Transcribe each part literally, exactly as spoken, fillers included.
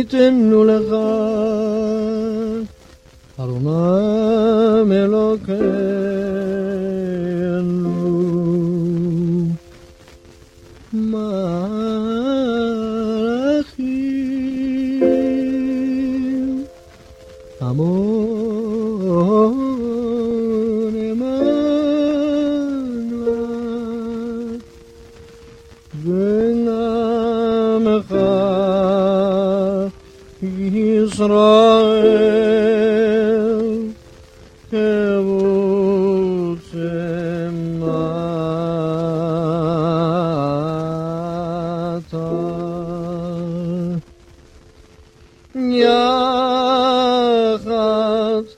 ייתנו לך אדוני אלוקינו מלאכים המון אמנו ונעמך ישראל כבוצם אתה יחד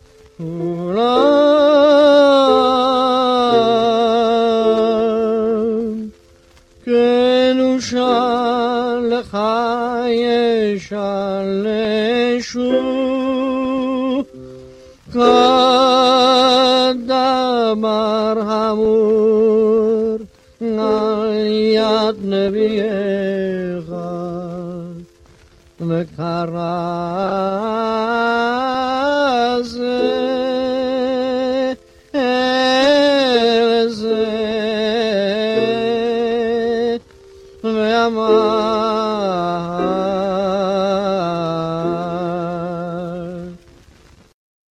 כולם כן ושלך ישלשו כדבר המור על יד נביאך וקרא זה אל זה ואמר